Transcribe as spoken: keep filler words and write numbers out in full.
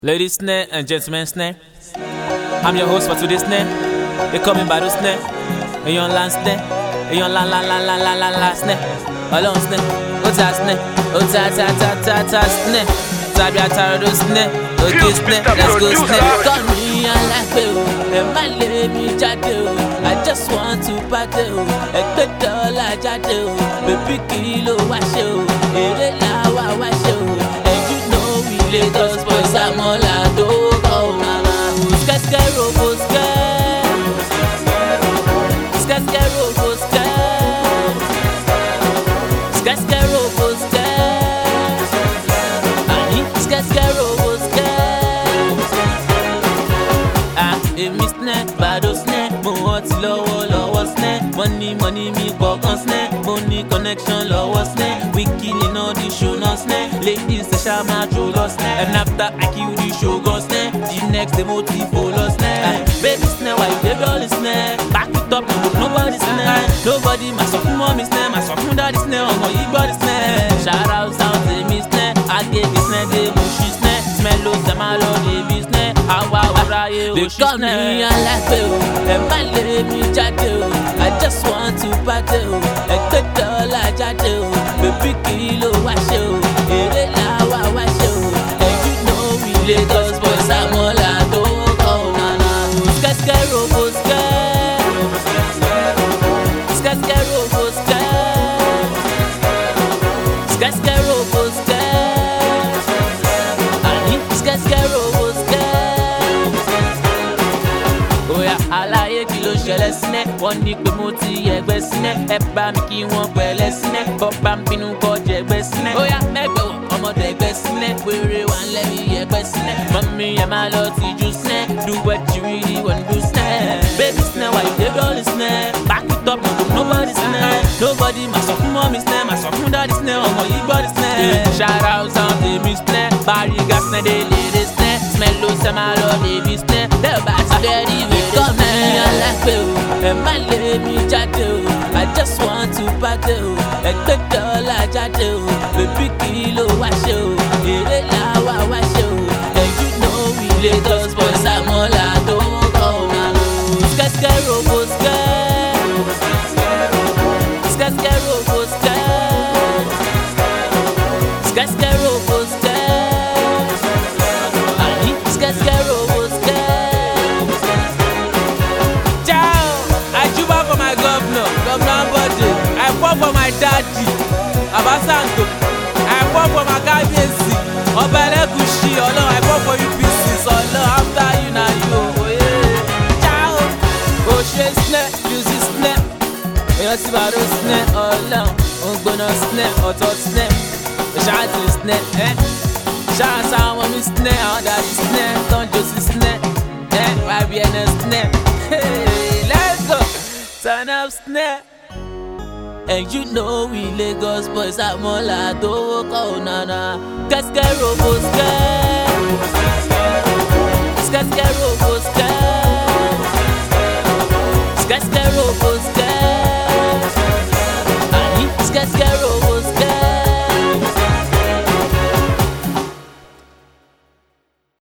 Ladies snare and gentlemen snare, I'm your host for today's snare. They call me Bado snare, and you on land snare, and you on land land land land land land land snare, alone snare, ota snare, ota ta ta ta ta snare, tabi ataro snare, okay snare, let's go snare. Call me and like you, and my lady jade, I just want to party, a good dollar jade, baby kilo wash you, ere la wa wash you. Lagos boys are more like Dogo Nana. Skat skat robo skat, skat skat robo skat, skat skat robo skat, ani skat skat robo skat. Ah, emi snare, Bado snare, mo hot lọ́wọ́ lọ́wọ́ snare, money money mi kọ̀ọ̀kan snare, money connection lọ́wọ́ snare, we killing all the show no snare. Ladies say shama troll snare, and after I kill the show go snare, the next the motive follow snare. Baby snare, why you baby all snare? Back it up, nobody snare, nobody. My son mommy snare, my son daddy snare, oh my you body snare. Shout out sound to me snare, I get the snare, they bushy snare, smell low, them all of the business. How I will they call me and like you, and my lady jade, I just want to party, a good dollar jade, baby kilo wash you. Lagos boys are more like Dogo Nana. Skat skat robo skat, skat skat robo skat, skat skat robo skat, ani skat skat robo skat. Oh yeah, alaye kí ló ṣẹlẹ̀ sílẹ̀, wọ́n ní pé mo ti ẹgbẹ́ sílẹ̀, ẹ bá mi kí wọ́n pẹ̀lẹ́ sílẹ̀, bọ́pá ń bínú kọ́ jẹgbẹ́ sílẹ̀. Ó yá mẹ́gbẹ́ wọ̀ ọmọdé ẹgbẹ́ sílẹ̀, wéré wà ń lẹ́bi ẹgbẹ́ sílẹ̀. Mommy, I'm a lot to you snare. Do what you really want to snare. Baby snare, why you did all this snare? Back it up, no, nobody snare. Nobody, my son mommy snare, my son daddy snare, oh my you body snare. Shout out sound to me snare, Barry gas snare, they lady snare. Smell low, some I love baby snare. They're back to daddy, we come me and like you, and my lady jade. I just want to party, a good dollar jade, baby kilo wash you, ere la wa wash you. Lagos boys are more like Dogo Nana. Skat skat robo skat, skat skat robo skat, skat skat robo skat, ani skat skat robo skat. Ciao, I juba for my governor, Governor Bode. I pour for my daddy, Abasanto. I pour for my Kabiyesi, Ọba Elegushi. Ọlọ́run, I pour for you peace. Solo after you na you, oh yeah. Ciao. Oh she snare, music snare. Eyan ti Bado snare, ọlọ́run. Ògbóná snare, ọ̀tọ̀ snare. Ṣáàtì snare, eh. Ṣáàtì àwọn mi snare, àwọn dàdí snare, Don Josie snare, eh. Y B N S snare. Hey, let's go. Turn up snare. And you know we Lagos boys are more like Dogo Nana. Skat skat robo skat, skat skat robo skat, skat skat robo